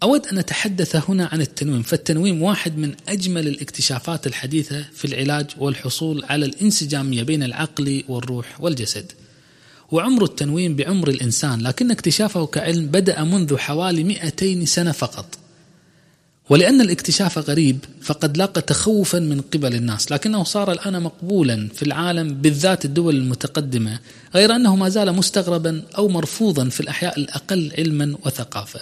أود أن أتحدث هنا عن التنويم، فالتنويم واحد من أجمل الاكتشافات الحديثة في العلاج والحصول على الانسجامية بين العقل والروح والجسد. وعمر التنويم بعمر الإنسان، لكن اكتشافه كعلم بدأ منذ حوالي 200 سنة فقط. ولأن الاكتشاف غريب فقد لاقى تخوفا من قبل الناس، لكنه صار الآن مقبولا في العالم بالذات الدول المتقدمة، غير أنه ما زال مستغربا أو مرفوضا في الأحياء الأقل علما وثقافة.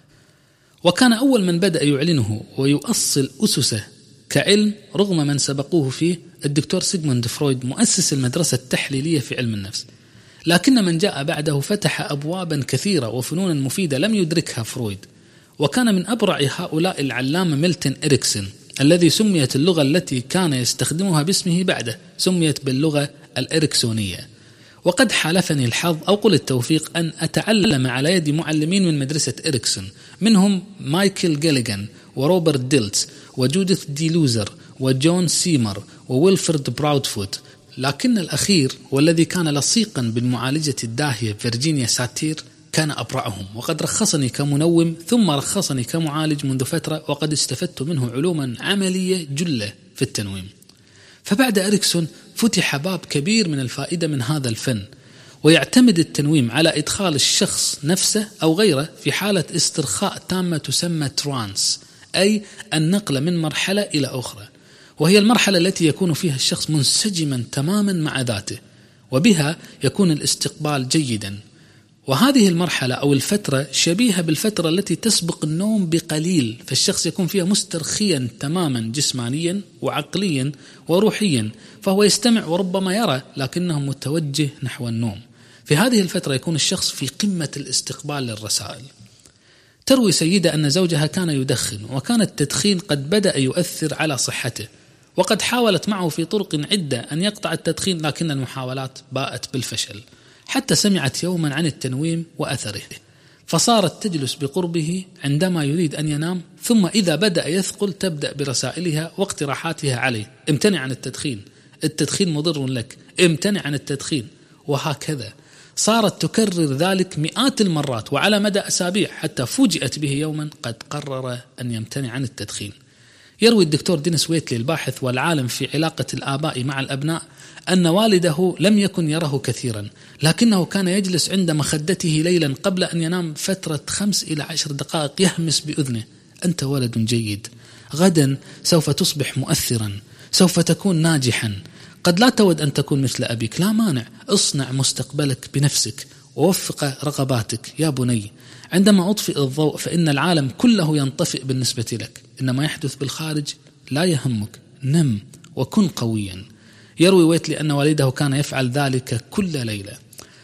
وكان أول من بدأ يعلنه ويؤصل أسسه كعلم رغم من سبقوه فيه الدكتور سيغموند فرويد، مؤسس المدرسة التحليلية في علم النفس. لكن من جاء بعده فتح أبوابا كثيرة وفنونا مفيدة لم يدركها فرويد. وكان من أبرع هؤلاء العلامة ميلتون إريكسون، الذي سميت اللغة التي كان يستخدمها باسمه بعده سميت باللغة الإريكسونية. وقد حالفني الحظ أو قل التوفيق أن أتعلم على يد معلمين من مدرسة إريكسون، منهم مايكل جيليغان وروبرت ديلتس وجوديث دي لوزر وجون سيمر وويلفرد براودفوت. لكن الأخير والذي كان لصيقا بالمعالجة الداهية فيرجينيا ساتير كان أبرعهم، وقد رخصني كمنوم ثم رخصني كمعالج منذ فترة، وقد استفدت منه علوما عملية جلة في التنويم. فبعد إريكسون فتح باب كبير من الفائدة من هذا الفن، ويعتمد التنويم على إدخال الشخص نفسه أو غيره في حالة استرخاء تامة تسمى ترانس، أي النقل من مرحلة إلى أخرى، وهي المرحلة التي يكون فيها الشخص منسجما تماما مع ذاته، وبها يكون الاستقبال جيدا. وهذه المرحلة أو الفترة شبيهة بالفترة التي تسبق النوم بقليل، فالشخص يكون فيها مسترخيا تماما جسمانيا وعقليا وروحيا، فهو يستمع وربما يرى لكنه متوجه نحو النوم. في هذه الفترة يكون الشخص في قمة الاستقبال للرسائل. تروي سيدة أن زوجها كان يدخن، وكان التدخين قد بدأ يؤثر على صحته، وقد حاولت معه في طرق عدة أن يقطع التدخين، لكن المحاولات باءت بالفشل، حتى سمعت يوما عن التنويم وأثره، فصارت تجلس بقربه عندما يريد أن ينام، ثم إذا بدأ يثقل تبدأ برسائلها واقتراحاتها عليه: امتنع عن التدخين، التدخين مضر لك، امتنع عن التدخين، وهكذا. صارت تكرر ذلك مئات المرات وعلى مدى أسابيع، حتى فوجئت به يوما قد قرر أن يمتنع عن التدخين. يروي الدكتور دينيس ويتلي الباحث والعالم في علاقة الآباء مع الأبناء أن والده لم يكن يره كثيرا، لكنه كان يجلس عند مخدته ليلا قبل أن ينام فترة 5 إلى 10 دقائق يهمس بأذنه: أنت ولد جيد، غدا سوف تصبح مؤثرا، سوف تكون ناجحا، قد لا تود أن تكون مثل أبيك، لا مانع، اصنع مستقبلك بنفسك ووفق رغباتك يا بني. عندما أطفئ الضوء فإن العالم كله ينطفئ بالنسبة لك، إنما يحدث بالخارج لا يهمك، نم وكن قويا. يروي ويتلي أن والده كان يفعل ذلك كل ليلة.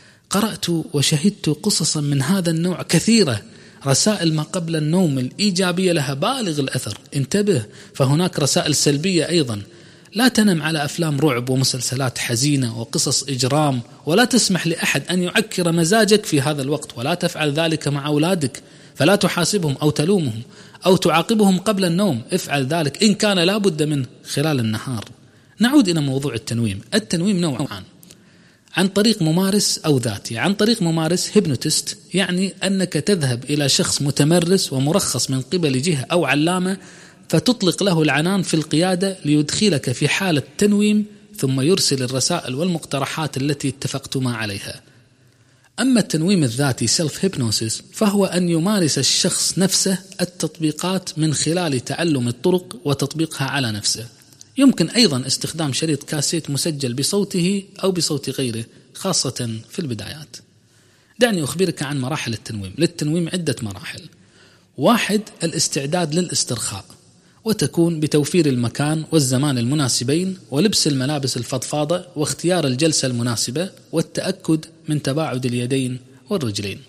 قرأت وشهدت قصصا من هذا النوع كثيرة. رسائل ما قبل النوم الإيجابية لها بالغ الأثر، انتبه، فهناك رسائل سلبية أيضا. لا تنم على أفلام رعب ومسلسلات حزينة وقصص إجرام، ولا تسمح لأحد أن يعكر مزاجك في هذا الوقت، ولا تفعل ذلك مع أولادك، فلا تحاسبهم أو تلومهم أو تعاقبهم قبل النوم، افعل ذلك إن كان لا بد منه خلال النهار. نعود إلى موضوع التنويم. التنويم نوعان: عن طريق ممارس أو ذاتي. عن طريق ممارس هيبنوتست، يعني أنك تذهب إلى شخص متمرس ومرخص من قبل جهة أو علامة، فتطلق له العنان في القيادة ليدخلك في حالة تنويم، ثم يرسل الرسائل والمقترحات التي اتفقتما عليها. أما التنويم الذاتي سيلف هيبنوسيس، فهو أن يمارس الشخص نفسه التطبيقات من خلال تعلم الطرق وتطبيقها على نفسه. يمكن أيضا استخدام شريط كاسيت مسجل بصوته أو بصوت غيره، خاصة في البدايات. دعني أخبرك عن مراحل التنويم. للتنويم عدة مراحل. 1. الاستعداد للاسترخاء، وتكون بتوفير المكان والزمان المناسبين، ولبس الملابس الفضفاضة، واختيار الجلسة المناسبة، والتأكد من تباعد اليدين والرجلين.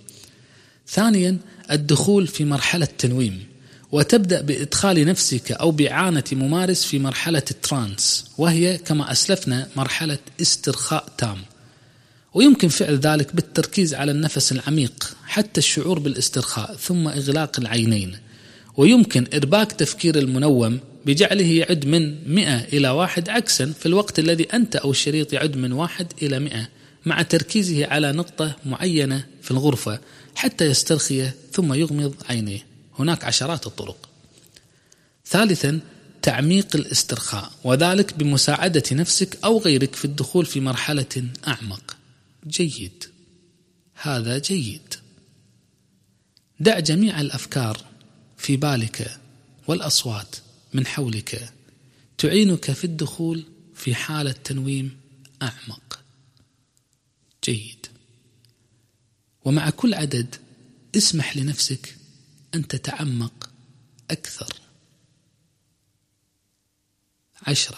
2. الدخول في مرحلة تنويم، وتبدأ بإدخال نفسك أو بإعانة ممارس في مرحلة الترانس، وهي كما أسلفنا مرحلة استرخاء تام، ويمكن فعل ذلك بالتركيز على النفس العميق حتى الشعور بالاسترخاء، ثم إغلاق العينين. ويمكن إرباك تفكير المنوم بجعله يعد من 100 إلى 1 عكسا في الوقت الذي أنت أو الشريط يعد من 1 إلى 100، مع تركيزه على نقطة معينة في الغرفة حتى يسترخي ثم يغمض عينيه. هناك عشرات الطرق. ثالثا تعميق الاسترخاء، وذلك بمساعدة نفسك أو غيرك في الدخول في مرحلة أعمق. جيد، هذا جيد. دع جميع الأفكار في بالك والأصوات من حولك تعينك في الدخول في حالة تنويم أعمق. جيد. ومع كل عدد اسمح لنفسك أن تتعمق أكثر. 10،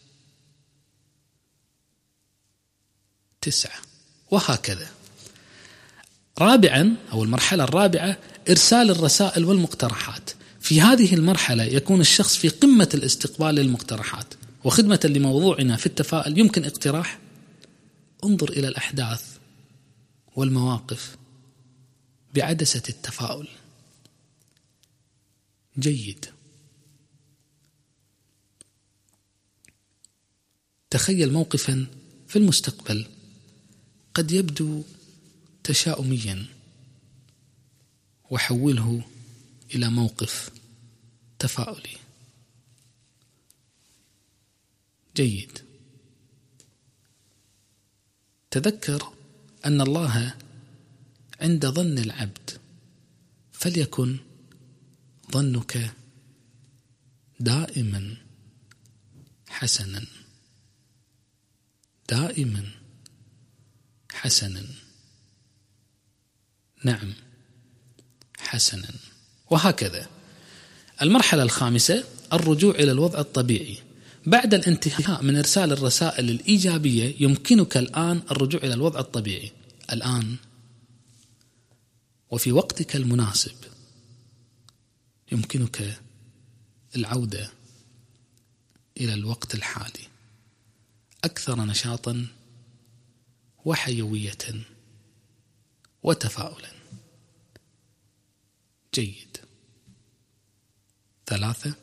9، وهكذا. رابعا أو المرحلة الرابعة إرسال الرسائل والمقترحات. في هذه المرحلة يكون الشخص في قمة الاستقبال للمقترحات. وخدمة لموضوعنا في التفاؤل يمكن اقتراح: انظر إلى الأحداث والمواقف بعدسة التفاؤل. جيد. تخيل موقفا في المستقبل قد يبدو تشاؤميا وحوله إلى موقف تفاؤلي. جيد. تذكر أن الله عند ظن العبد، فليكن ظنك دائما حسنا، دائما حسنا. نعم، حسنا. وهكذا. المرحلة الخامسة الرجوع إلى الوضع الطبيعي. بعد الانتهاء من إرسال الرسائل الإيجابية يمكنك الآن الرجوع إلى الوضع الطبيعي. الآن وفي وقتك المناسب يمكنك العودة إلى الوقت الحالي أكثر نشاطا وحيوية وتفاؤلا. جيد. 3،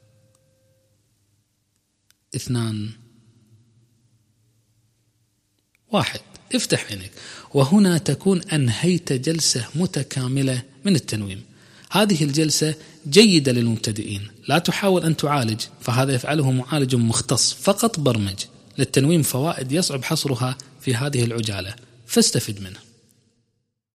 2، 1. افتح عينك. وهنا تكون أنهيت جلسة متكاملة من التنويم. هذه الجلسة جيدة للمبتدئين. لا تحاول أن تعالج، فهذا يفعله معالج مختص فقط برمج. للتنويم فوائد يصعب حصرها في هذه العجالة، فاستفد منه.